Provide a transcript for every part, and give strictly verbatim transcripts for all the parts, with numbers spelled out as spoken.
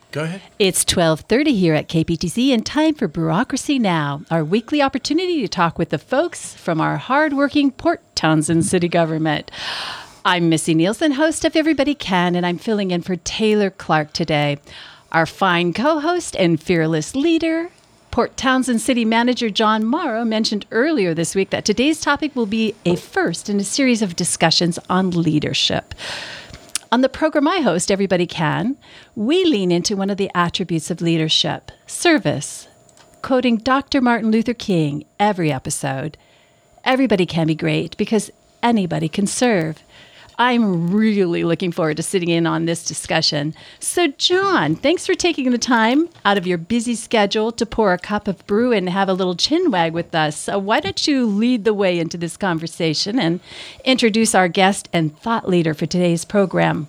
Go ahead. It's twelve thirty here at K P T C and time for Bureaucracy Now, our weekly opportunity to talk with the folks from our hardworking Port Townsend city government. I'm Missy Nielsen, host of Everybody Can, and I'm filling in for Taylor Clark today. Our fine co-host and fearless leader, Port Townsend City Manager John Morrow, mentioned earlier this week that today's topic will be a first in a series of discussions on leadership. On the program I host, Everybody Can, we lean into one of the attributes of leadership, service, quoting Doctor Martin Luther King every episode. Everybody can be great because anybody can serve. I'm really looking forward to sitting in on this discussion. So, John, thanks for taking the time out of your busy schedule to pour a cup of brew and have a little chin wag with us. So why don't you lead the way into this conversation and introduce our guest and thought leader for today's program?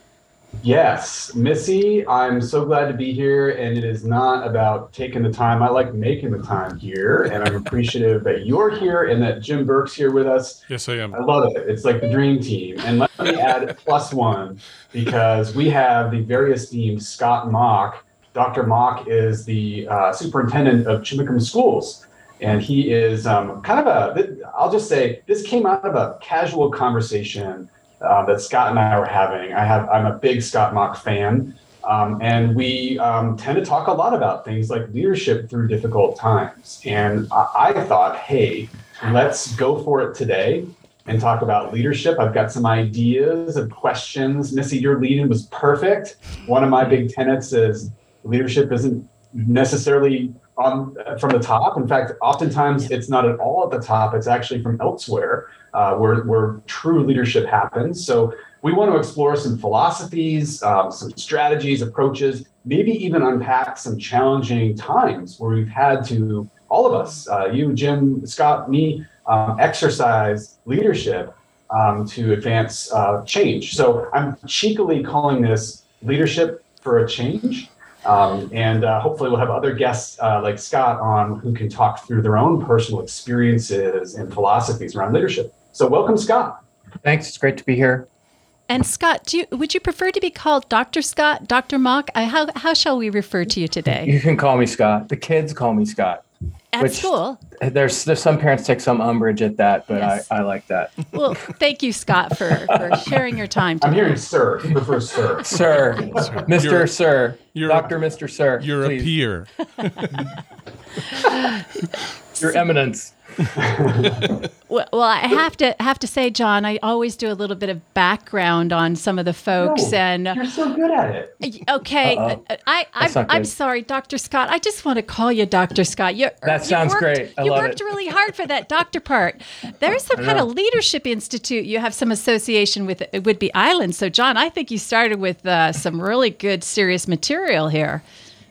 Yes, Missy, I'm so glad to be here, and it is not about taking the time. I like making the time here, and I'm appreciative that you're here and that Jim Burke's here with us. Yes, I am. I love it. It's like the dream team. And let me add plus one, because we have the very esteemed Scott Mock. Doctor Mock is the uh, superintendent of Chimacum Schools, and he is um, kind of a, I'll just say, this came out of a casual conversation Uh, that Scott and I were having. I have, I'm a big Scott Mock fan, um, and we um, tend to talk a lot about things like leadership through difficult times. And I, I thought, hey, let's go for it today and talk about leadership. I've got some ideas and questions. Missy, your lead-in was perfect. One of my big tenets is leadership isn't necessarily on from the top. In fact, oftentimes it's not at all at the top. It's actually from elsewhere. Uh, where, where true leadership happens. So we want to explore some philosophies, um, some strategies, approaches, maybe even unpack some challenging times where we've had to, all of us, uh, you, Jim, Scott, me, um, exercise leadership um, to advance uh, change. So I'm cheekily calling this Leadership for a Change. Um, and uh, hopefully we'll have other guests uh, like Scott on who can talk through their own personal experiences and philosophies around leadership. So welcome, Scott. Thanks. It's great to be here. And Scott, do you, would you prefer to be called Doctor Scott, Doctor Mock? I, how, how shall we refer to you today? You can call me Scott. The kids call me Scott. At which school? There's, there's some parents take some umbrage at that, but yes. I, I like that. Well, thank you, Scott, for, for sharing your time today. I'm hearing sir. He prefers sir. Sir. Mister You're, Sir. You're, Doctor Mister Sir. You're please. a peer. Your Eminence. well, well, I have to have to say, John, I always do a little bit of background on some of the folks, no, and you're so good at it. Okay, Uh-oh. I, I I'm, I'm sorry, Doctor Scott. I just want to call you Doctor Scott. You, that sounds you worked, great. I you love worked it. really hard for that doctor part. There's some kind of leadership institute. You have some association with Whidbey Island. So, John, I think you started with uh, some really good, serious material here.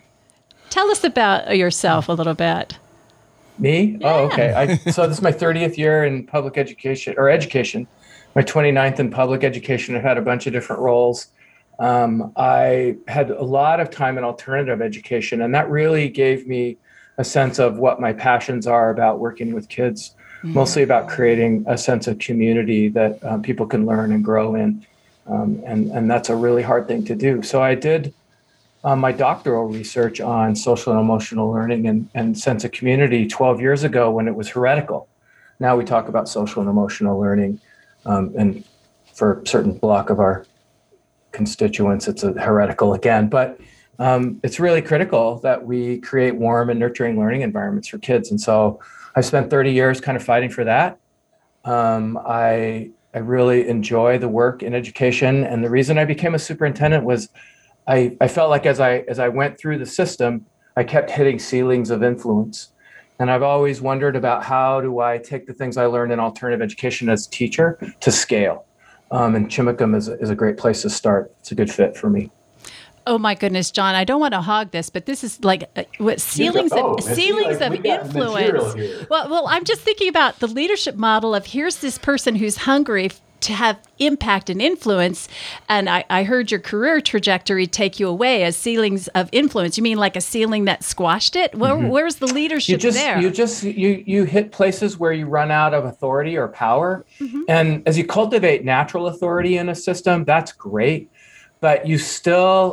Tell us about yourself a little bit. Me? Yeah. Oh, okay. I, so this is my thirtieth year in public education or education, my twenty-ninth in public education. I've had a bunch of different roles. Um, I had a lot of time in alternative education, and that really gave me a sense of what my passions are about working with kids, mm-hmm. mostly about creating a sense of community that um, people can learn and grow in. Um, and, and that's a really hard thing to do. So I did Um, my doctoral research on social and emotional learning and, and sense of community twelve years ago when it was heretical. Now we talk about social and emotional learning. Um, and for a certain block of our constituents, it's a heretical again. But um, it's really critical that we create warm and nurturing learning environments for kids. And so I spent thirty years kind of fighting for that. Um, I, I really enjoy the work in education. And the reason I became a superintendent was I, I felt like as I as I went through the system, I kept hitting ceilings of influence. And I've always wondered about how do I take the things I learned in alternative education as a teacher to scale. Um, and Chimacum is a, is a great place to start. It's a good fit for me. Oh my goodness, John! I don't want to hog this, but this is like uh, what ceilings oh, of ceilings like of influence. Well, well, I'm just thinking about the leadership model of here's this person who's hungry to have impact and influence, and I, I heard your career trajectory take you away as ceilings of influence. You mean like a ceiling that squashed it? Where, Mm-hmm. Where's the leadership you just, there? You just you you hit places where you run out of authority or power, mm-hmm. and as you cultivate natural authority in a system, that's great, but you still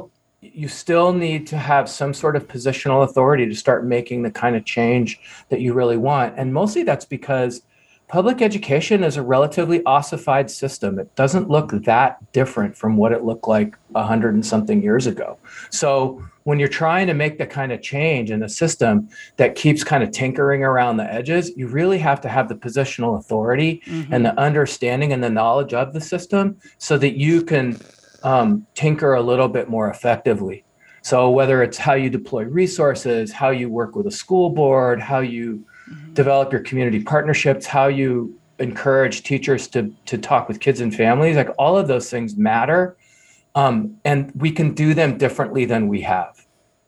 you still need to have some sort of positional authority to start making the kind of change that you really want. And mostly that's because public education is a relatively ossified system. It doesn't look that different from what it looked like a hundred and something years ago. So when you're trying to make the kind of change in a system that keeps kind of tinkering around the edges, you really have to have the positional authority mm-hmm. and the understanding and the knowledge of the system so that you can um, tinker a little bit more effectively. So whether it's how you deploy resources, how you work with a school board, how you mm-hmm. develop your community partnerships, how you encourage teachers to, to talk with kids and families, like all of those things matter. Um, and we can do them differently than we have.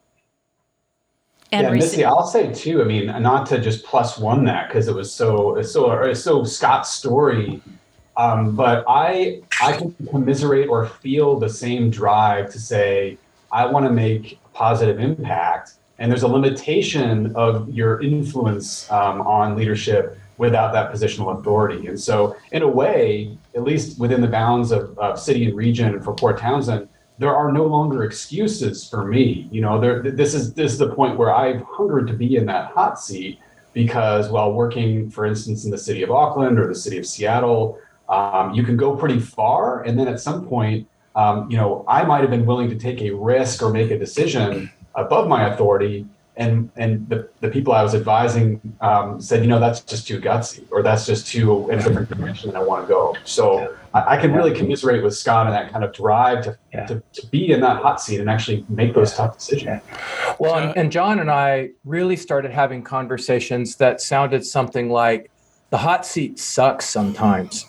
And yeah, Missy, I'll say too, I mean, not to just plus one that because it was so, it's so, it's so Scott's story, um, but I, I can commiserate or feel the same drive to say, I want to make a positive impact. And there's a limitation of your influence um, on leadership without that positional authority. And so in a way, at least within the bounds of, of city and region for Port Townsend, there are no longer excuses for me. You know, there, this is this is the point where I've hungered to be in that hot seat because while working, for instance, in the city of Auckland or the city of Seattle, um, you can go pretty far. And then at some point, um, you know, I might have been willing to take a risk or make a decision above my authority. And and the, the people I was advising um, said, you know, that's just too gutsy, or that's just too in a different direction than I want to go. So I, I can really commiserate with Scott and that kind of drive to, yeah. to to be in that hot seat and actually make those tough decisions. Yeah. Well, and, and John and I really started having conversations that sounded something like, the hot seat sucks sometimes.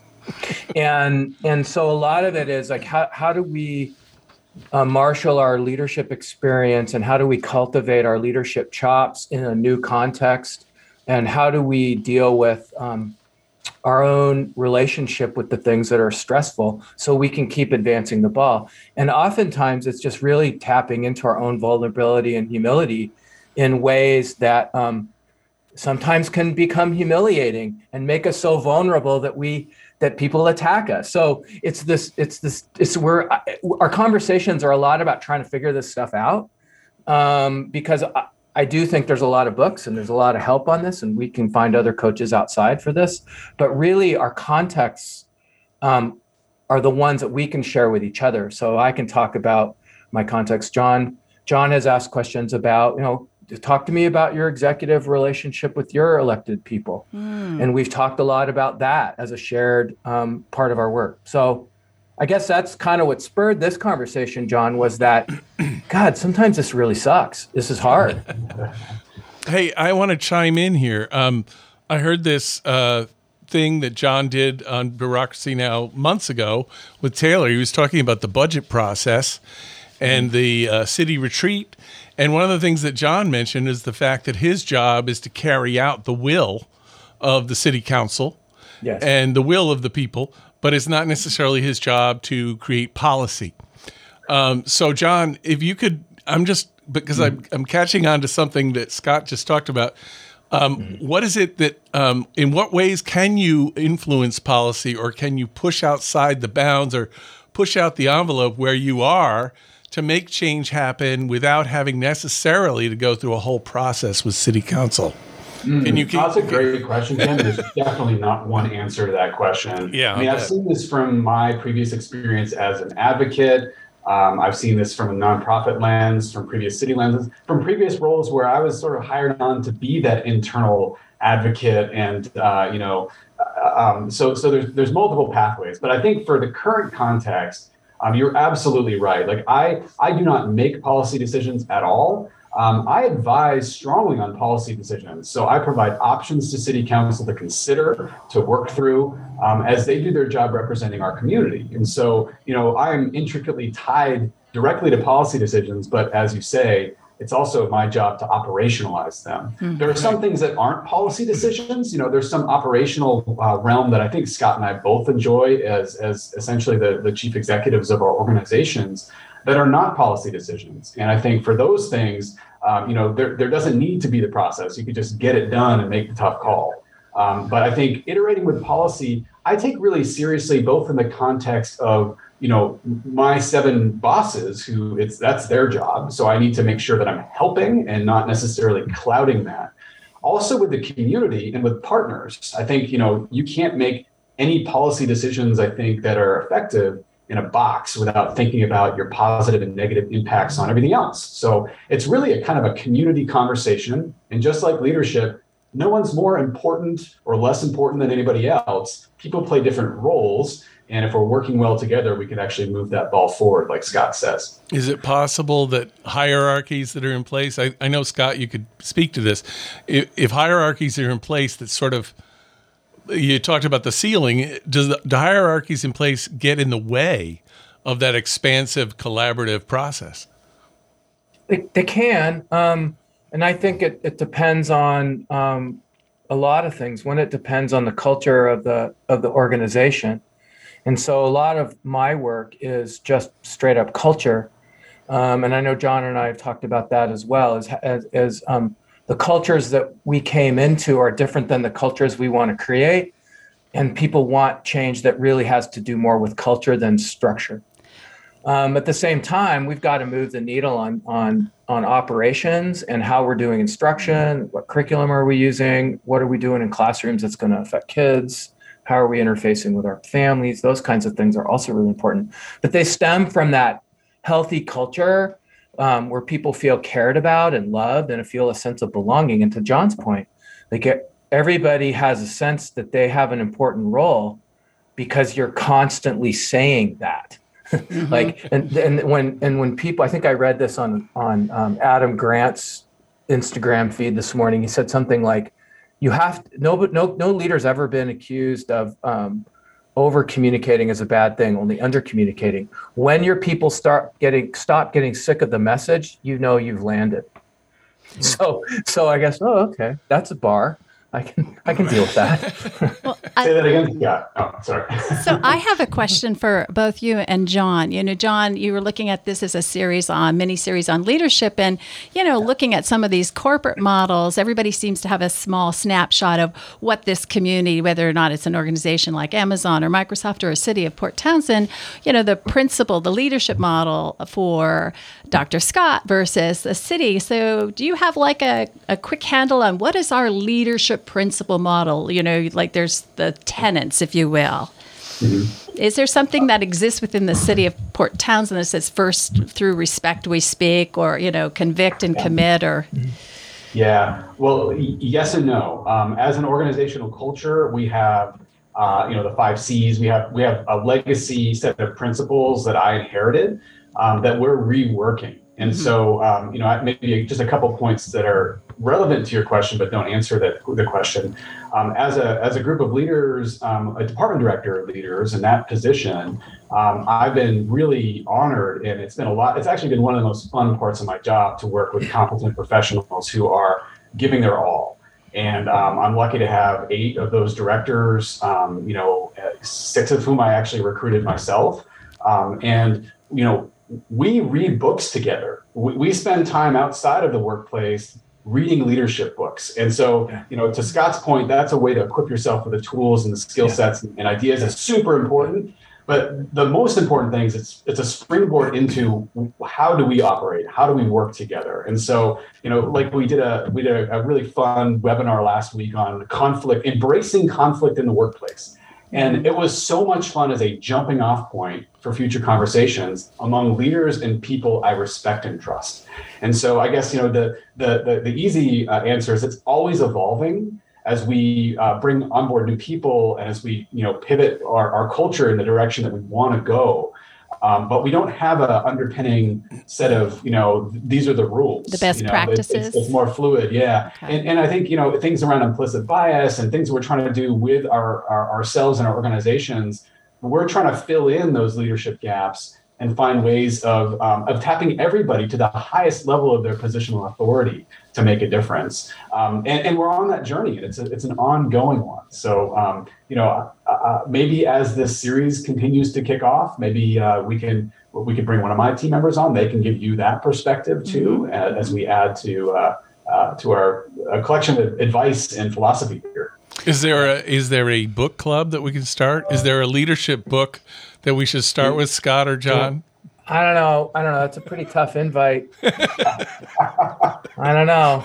and and so a lot of it is like, how how do we Uh, marshal our leadership experience, and how do we cultivate our leadership chops in a new context, and how do we deal with um, our own relationship with the things that are stressful so we can keep advancing the ball. And oftentimes it's just really tapping into our own vulnerability and humility in ways that um, sometimes can become humiliating and make us so vulnerable that we that people attack us. So it's this, it's this, it's where our conversations are a lot about trying to figure this stuff out. Um, because I, I do think there's a lot of books and there's a lot of help on this, and we can find other coaches outside for this, but really our contexts um, are the ones that we can share with each other. So I can talk about my context. John, John has asked questions about, you know, talk to me about your executive relationship with your elected people. Mm. And we've talked a lot about that as a shared um, part of our work. So I guess that's kind of what spurred this conversation, John, was that, God, sometimes this really sucks. This is hard. Hey, I want to chime in here. Um, I heard this uh, thing that John did on Bureaucracy Now! Months ago with Taylor. He was talking about the budget process and the uh, city retreat. And one of the things that John mentioned is the fact that his job is to carry out the will of the city council yes. and the will of the people, but it's not necessarily his job to create policy. Um, so, John, if you could, I'm just, because mm-hmm. I'm, I'm catching on to something that Scott just talked about. Um, mm-hmm. What is it that, um, in what ways can you influence policy, or can you push outside the bounds or push out the envelope where you are to make change happen without having necessarily to go through a whole process with city council? Mm, Can you keep, that's a great question, Ken. There's definitely not one answer to that question. Yeah, I mean, I've seen this from my previous experience as an advocate. Um, I've seen this from a nonprofit lens, from previous city lenses, from previous roles where I was sort of hired on to be that internal advocate. And, uh, you know, uh, um, so so there's, there's multiple pathways. But I think for the current context, Um, you're absolutely right. Like I, I do not make policy decisions at all. Um, I advise strongly on policy decisions. So I provide options to city council to consider, to work through um, as they do their job representing our community. And so, you know, I am intricately tied directly to policy decisions, but as you say, it's also my job to operationalize them. Mm-hmm. There are some things that aren't policy decisions. You know, there's some operational uh, realm that I think Scott and I both enjoy as, as essentially the, the chief executives of our organizations that are not policy decisions. And I think for those things, um, you know, there, there doesn't need to be the process. You could just get it done and make the tough call. Um, but I think iterating with policy, I take really seriously, both in the context of you know, my seven bosses who it's that's their job. So I need to make sure that I'm helping and not necessarily clouding that. Also with the community and with partners, I think, you know, you can't make any policy decisions, I think, that are effective in a box without thinking about your positive and negative impacts on everything else. So it's really a kind of a community conversation. And just like leadership, no one's more important or less important than anybody else. People play different roles. And if we're working well together, we can actually move that ball forward, like Scott says. Is it possible that hierarchies that are in place, I, I know, Scott, you could speak to this. If, if hierarchies are in place that sort of, you talked about the ceiling, does the, the hierarchies in place get in the way of that expansive collaborative process? They, they can. Um, and I think it, it depends on um, a lot of things. One, it depends on the culture of the of the organization. And so a lot of my work is just straight up culture. Um, and I know John and I have talked about that as well, as, as, as um, the cultures that we came into are different than the cultures we want to create. And people want change that really has to do more with culture than structure. Um, at the same time, we've got to move the needle on, on, on operations and how we're doing instruction, what curriculum are we using, what are we doing in classrooms that's going to affect kids, how are we interfacing with our families? Those kinds of things are also really important. But they stem from that healthy culture um, where people feel cared about and loved and feel a sense of belonging. And to John's point, like everybody has a sense that they have an important role because you're constantly saying that. Mm-hmm. Like, and, and when and when people, I think I read this on on um, Adam Grant's Instagram feed this morning. He said something like, "You have to, no, no, no leader's ever been accused of um, over communicating as a bad thing, only under communicating. When your people start getting stop getting sick of the message, you know you've landed." Mm-hmm. So, so I guess, oh, okay, that's a bar. I can I can deal with that. Well, Say I, that again. Yeah. Oh, sorry. So I have a question for both you and John. You know, John, you were looking at this as a series on, mini series on leadership, and, you know, looking at some of these corporate models, everybody seems to have a small snapshot of what this community, whether or not it's an organization like Amazon or Microsoft or a city of Port Townsend, you know, the principle, the leadership model for Doctor Scott versus a city. So do you have like a, a quick handle on what is our leadership principle model? You know, like there's the tenets, if you will. Mm-hmm. Is there something that exists within the city of Port Townsend that says first through respect we speak, or, you know, convict and commit, or? Yeah, well, y- yes and no. Um, as an organizational culture, we have, uh, you know, the five C's. We have we have a legacy set of principles that I inherited um, that we're reworking. And mm-hmm. so, um, you know, maybe just a couple points that are relevant to your question, but don't answer that, the question. Um, as a as a group of leaders, um, a department director of leaders in that position, um, I've been really honored, and it's been a lot. It's actually been one of the most fun parts of my job to work with competent professionals who are giving their all. And um, I'm lucky to have eight of those directors, um, you know, six of whom I actually recruited myself. Um, and, you know, we read books together. We, we spend time outside of the workplace reading leadership books. And so, you know, to Scott's point, that's a way to equip yourself with the tools and the skill yeah. sets and ideas. It's super important. But the most important thing is it's it's a springboard into how do we operate? How do we work together? And so, you know, like we did a we did a, a really fun webinar last week on conflict, embracing conflict in the workplace. And it was so much fun as a jumping off point for future conversations among leaders and people I respect and trust. And so I guess, you know, the the the, the easy uh, answer is it's always evolving as we uh, bring on board new people and as we, you know, pivot our, our culture in the direction that we want to go. Um, but we don't have an underpinning set of, you know, these are the rules. The best you know, practices. It's, it's, it's more fluid, yeah. Okay. And, and I think, you know, things around implicit bias and things we're trying to do with our, our ourselves and our organizations, we're trying to fill in those leadership gaps and find ways of um, of tapping everybody to the highest level of their positional authority to make a difference. Um, and, and we're on that journey, and it's a, it's an ongoing one. So, um, you know, uh, maybe as this series continues to kick off, maybe uh, we can we can bring one of my team members on. They can give you that perspective too, mm-hmm. as we add to uh, uh, to our uh, collection of advice and philosophy here. Is there a is there a book club that we can start? Is there a leadership book that we should start with, Scott or John? I don't know. I don't know. It's a pretty tough invite. I don't know.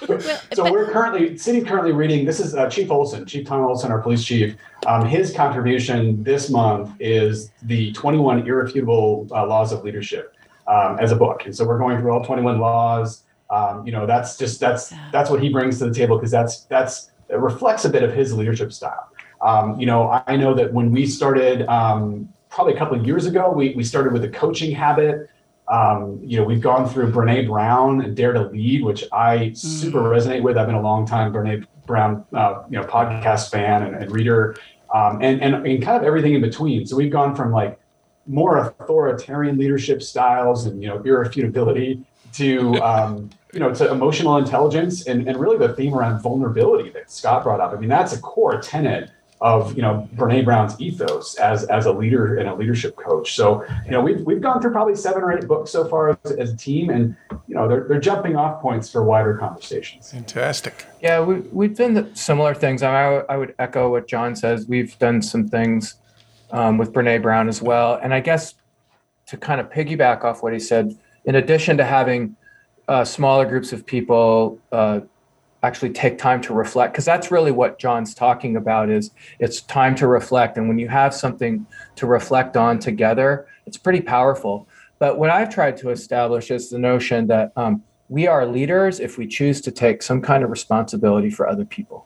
So we're currently, City currently reading, this is uh, Chief Olson, Chief Tom Olson, our police chief. Um, his contribution this month is the twenty-one Irrefutable uh, Laws of Leadership um, as a book. And so we're going through all twenty-one laws. Um, you know, that's just, that's, that's what he brings to the table, because that's, that's, it reflects a bit of his leadership style. Um, you know, I, I know that when we started, um, probably a couple of years ago, we, we started with a coaching habit. Um, you know, we've gone through Brene Brown and Dare to Lead, which I super mm. resonate with. I've been a long time Brene Brown, uh, you know, podcast fan and, and reader, um, and, and, and kind of everything in between. So we've gone from like more authoritarian leadership styles and, you know, irrefutability to, um, you know, to emotional intelligence and, and really the theme around vulnerability that Scott brought up. I mean, that's a core tenet of, you know, Brene Brown's ethos as as a leader and a leadership coach. So, you know, we've we've gone through probably seven or eight books so far as, as a team, and you know, they're they're jumping off points for wider conversations. Fantastic. Yeah, we we've done similar things. I mean, I, I would echo what John says. We've done some things um, with Brene Brown as well, and I guess to kind of piggyback off what he said, in addition to having uh, smaller groups of people Uh, actually take time to reflect, because that's really what John's talking about, is it's time to reflect. And when you have something to reflect on together, it's pretty powerful. But what I've tried to establish is the notion that um, we are leaders if we choose to take some kind of responsibility for other people.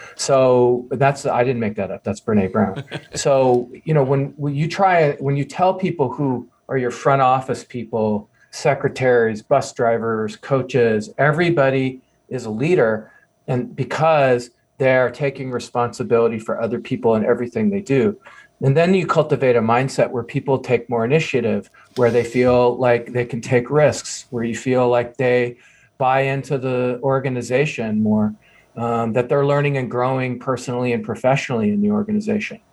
So that's, I didn't make that up. That's Brene Brown. So, you know, when, when you try, when you tell people who are your front office people, secretaries, bus drivers, coaches, everybody is a leader, and because they're taking responsibility for other people in everything they do. And then you cultivate a mindset where people take more initiative, where they feel like they can take risks, where you feel like they buy into the organization more, um, that they're learning and growing personally and professionally in the organization.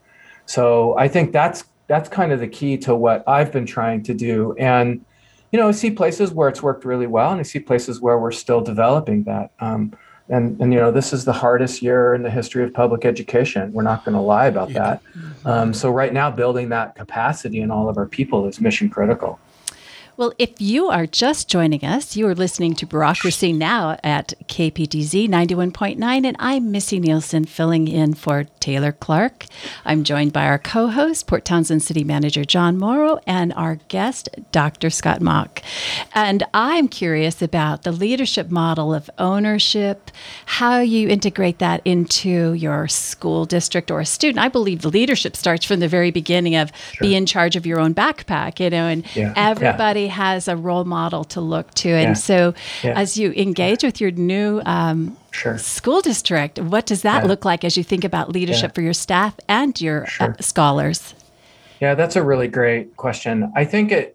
So I think that's that's kind of the key to what I've been trying to do. And you know, I see places where it's worked really well, and I see places where we're still developing that. Um, and, and, you know, this is the hardest year in the history of public education. We're not going to lie about that. Um, so right now, building that capacity in all of our people is mission critical. Well, if you are just joining us, you are listening to Bureaucracy Now! At K P T Z ninety-one point nine, and I'm Missy Nielsen, filling in for Taylor Clark. I'm joined by our co-host, Port Townsend City Manager John Morrow, and our guest, Doctor Scott Mock. And I'm curious about the leadership model of ownership, how you integrate that into your school district or a student. I believe the leadership starts from the very beginning of sure. be in charge of your own backpack, you know, and yeah. everybody yeah. has a role model to look to. And yeah. so yeah. as you engage with your new um, sure. school district, what does that yeah. look like as you think about leadership yeah. for your staff and your sure. uh, scholars? Yeah, that's a really great question. I think it,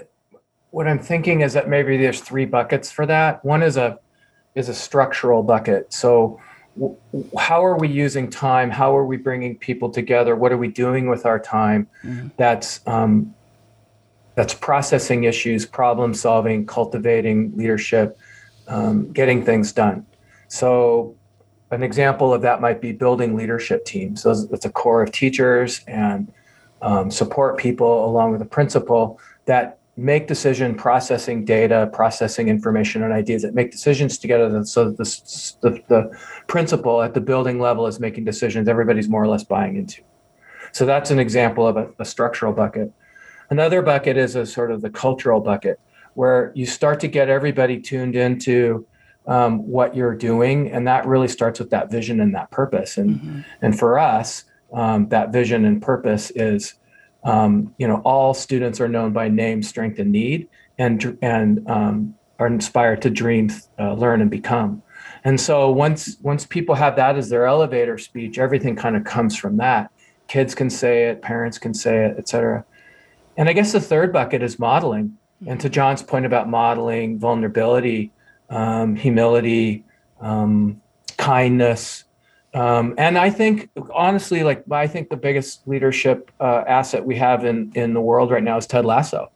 what I'm thinking is that maybe there's three buckets for that. One is a, is a structural bucket. So w- how are we using time? How are we bringing people together? What are we doing with our time? Mm-hmm. That's, um, That's processing issues, problem solving, cultivating leadership, um, getting things done. So an example of that might be building leadership teams. So it's a core of teachers and um, support people along with a principal that make decision, processing data, processing information and ideas, that make decisions together so that the, the, the principal at the building level is making decisions everybody's more or less buying into. So that's an example of a, a structural bucket. Another bucket is a sort of the cultural bucket, where you start to get everybody tuned into um, what you're doing, and that really starts with that vision and that purpose. And mm-hmm. and for us, um, that vision and purpose is, um, you know, all students are known by name, strength, and need, and and um, are inspired to dream, uh, learn, and become. And so once once people have that as their elevator speech, everything kind of comes from that. Kids can say it, parents can say it, et cetera. And I guess the third bucket is modeling. And to John's point about modeling, vulnerability, um, humility, um, kindness. Um, and I think, honestly, like I think the biggest leadership uh, asset we have in, in the world right now is Ted Lasso.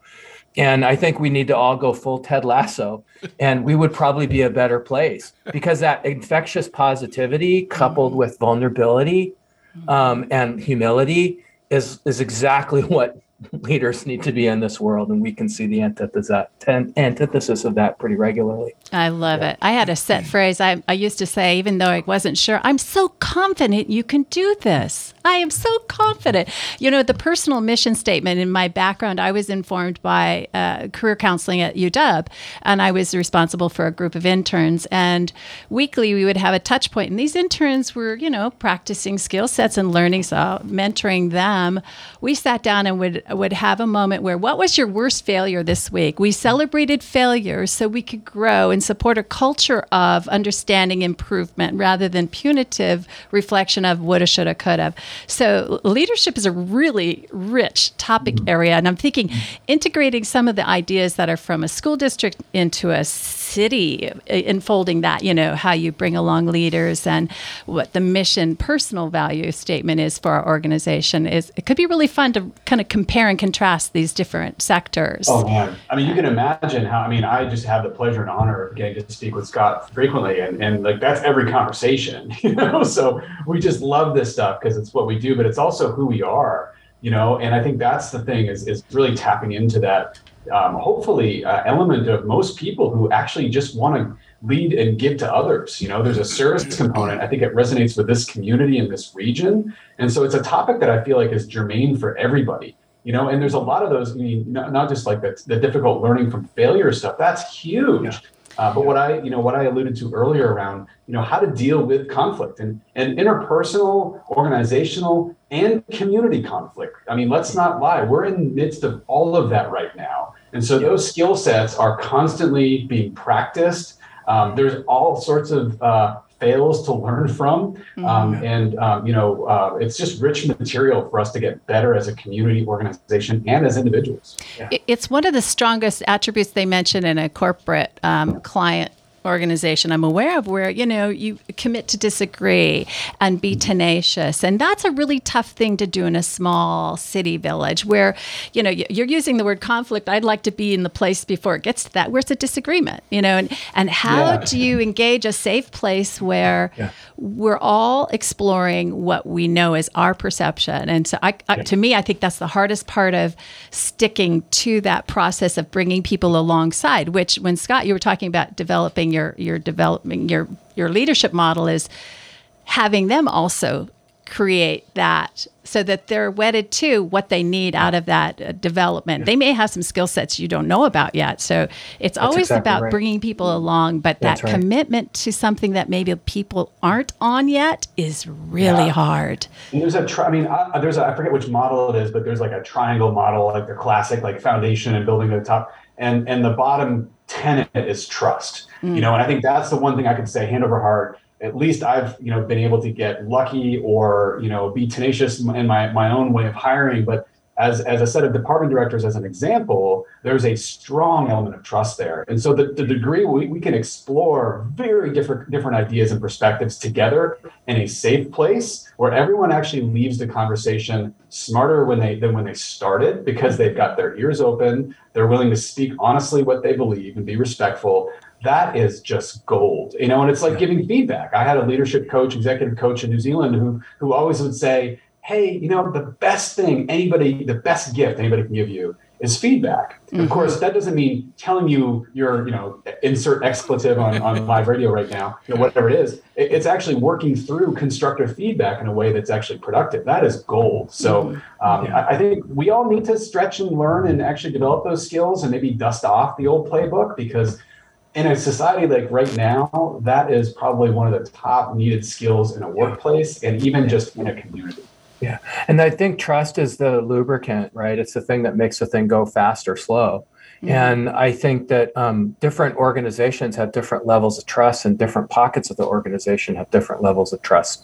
And I think we need to all go full Ted Lasso, and we would probably be a better place, because that infectious positivity coupled with vulnerability um, and humility is is exactly what leaders need to be in this world. And we can see the antithesis, antithesis of that pretty regularly. I love yeah. it. I had a set phrase I, I used to say, even though I wasn't sure, I'm so confident you can do this. I am so confident. You know, the personal mission statement in my background, I was informed by uh, career counseling at U W, and I was responsible for a group of interns. And weekly we would have a touch point, and these interns were, you know, practicing skill sets and learning, so mentoring them. We sat down and would would have a moment where, what was your worst failure this week? We celebrated failures so we could grow and support a culture of understanding improvement rather than punitive reflection of woulda, shoulda, coulda. So leadership is a really rich topic area. And I'm thinking integrating some of the ideas that are from a school district into a city, enfolding that, you know, how you bring along leaders and what the mission personal value statement is for our organization is, it could be really fun to kind of compare and contrast these different sectors. Oh man. I mean, you can imagine how, I mean, I just have the pleasure and honor of getting to speak with Scott frequently, and, and like, that's every conversation, you know? So we just love this stuff because it's what we do, but it's also who we are, you know? And I think that's the thing is, is really tapping into that, um, hopefully uh, element of most people who actually just want to lead and give to others. You know, there's a service component. I think it resonates with this community and this region. And so it's a topic that I feel like is germane for everybody. You know, and there's a lot of those, I mean, not, not just like the, the difficult learning from failure stuff, that's huge. Yeah. Uh, but what I, you know, what I alluded to earlier around, you know, how to deal with conflict and, and interpersonal, organizational, and community conflict. I mean, let's not lie. We're in the midst of all of that right now. And so those skill sets are constantly being practiced. Um, there's all sorts of uh, fails to learn from. Um, mm-hmm. And, um, you know, uh, it's just rich material for us to get better as a community organization and as individuals. Yeah. It's one of the strongest attributes they mention in a corporate um, client organization I'm aware of, where, you know, you commit to disagree and be tenacious. And that's a really tough thing to do in a small city village where, you know, you're using the word conflict. I'd like to be in the place before it gets to that, where it's a disagreement, you know, and, and how yeah. do you engage a safe place where yeah. we're all exploring what we know is our perception. And so I, I, yeah. to me, I think that's the hardest part of sticking to that process of bringing people alongside, which when Scott, you were talking about developing your your developing your your leadership model is having them also create that so that they're wedded to what they need out of that uh, development. They may have some skill sets you don't know about yet. So it's That's always exactly about right. bringing people along, but That's that right. commitment to something that maybe people aren't on yet is really yeah. hard. And there's a, tri- I mean, I, there's a, I forget which model it is, but there's like a triangle model, like the classic, like foundation and building to the top. And, and the bottom tenet is trust, mm. you know, and I think that's the one thing I can say hand over heart. At least I've, you know, been able to get lucky or, you know, be tenacious in my, my own way of hiring. But as, as a set of department directors, as an example, there's a strong element of trust there. And so the, the degree we, we can explore very different, different ideas and perspectives together in a safe place where everyone actually leaves the conversation smarter when they than when they started, because they've got their ears open. They're willing to speak honestly what they believe and be respectful. That is just gold, you know, and it's like giving feedback. I had a leadership coach, executive coach in New Zealand who who always would say, hey, you know, the best thing anybody, the best gift anybody can give you is feedback. Mm-hmm. Of course, that doesn't mean telling you your, you know, insert expletive on, on live radio right now, you know, whatever it is. It, it's actually working through constructive feedback in a way that's actually productive. That is gold. So mm-hmm. um, yeah. I, I think we all need to stretch and learn and actually develop those skills and maybe dust off the old playbook, because in a society like right now, that is probably one of the top needed skills in a workplace and even just in a community. Yeah. And I think trust is the lubricant, right? It's the thing that makes a thing go fast or slow. Mm-hmm. And I think that um, different organizations have different levels of trust, and different pockets of the organization have different levels of trust.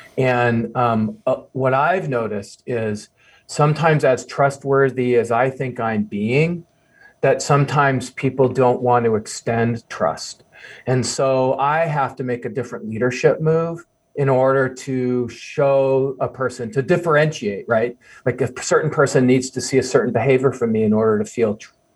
And um, uh, what I've noticed is sometimes, as trustworthy as I think I'm being, that sometimes people don't want to extend trust. And so I have to make a different leadership move in order to show a person, to differentiate, right? Like a certain person needs to see a certain behavior from me in order to feel tr-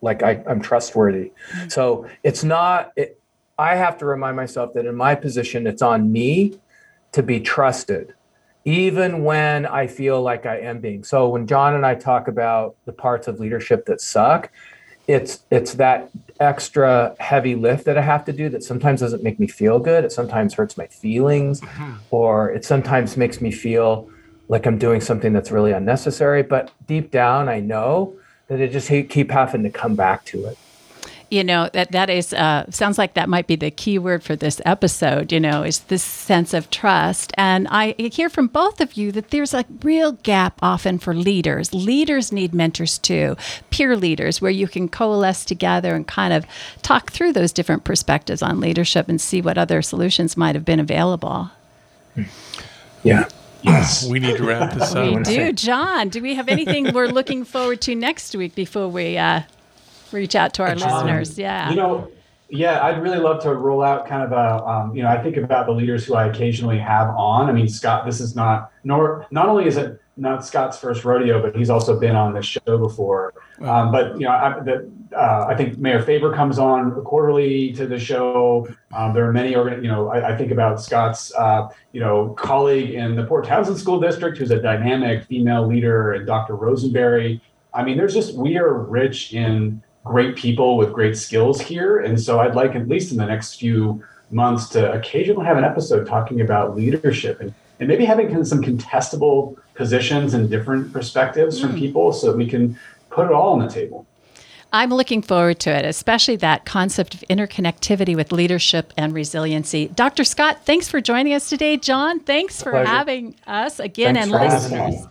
like I, I'm trustworthy. Mm-hmm. So it's not, it, I have to remind myself that in my position, it's on me to be trusted, even when I feel like I am being. So when John and I talk about the parts of leadership that suck, it's it's that extra heavy lift that I have to do that sometimes doesn't make me feel good. It sometimes hurts my feelings, or it sometimes makes me feel like I'm doing something that's really unnecessary. But deep down, I know that I just keep having to come back to it. You know, that that is, uh, sounds like that might be the key word for this episode, you know, is this sense of trust. And I hear from both of you that there's a real gap often for leaders. Leaders need mentors too, peer leaders, where you can coalesce together and kind of talk through those different perspectives on leadership and see what other solutions might have been available. Yeah. Yes. We need to wrap this up. We do. John, do we have anything we're looking forward to next week before we uh, reach out to our um, listeners? Yeah. You know, yeah, I'd really love to roll out kind of a, um, you know, I think about the leaders who I occasionally have on. I mean, Scott, this is not, nor not only is it not Scott's first rodeo, but he's also been on this show before. Um, but, you know, I, the, uh, I think Mayor Faber comes on quarterly to the show. Um, there are many, organ- you know, I, I think about Scott's, uh, you know, colleague in the Port Townsend School District, who's a dynamic female leader, and Doctor Rosenberry. I mean, there's just, we are rich in great people with great skills here. And so I'd like, at least in the next few months, to occasionally have an episode talking about leadership and, and maybe having some contestable positions and different perspectives mm. from people so that we can put it all on the table. I'm looking forward to it, especially that concept of interconnectivity with leadership and resiliency. Doctor Scott, thanks for joining us today. John, thanks for Pleasure. having us again, thanks and listeners. having me.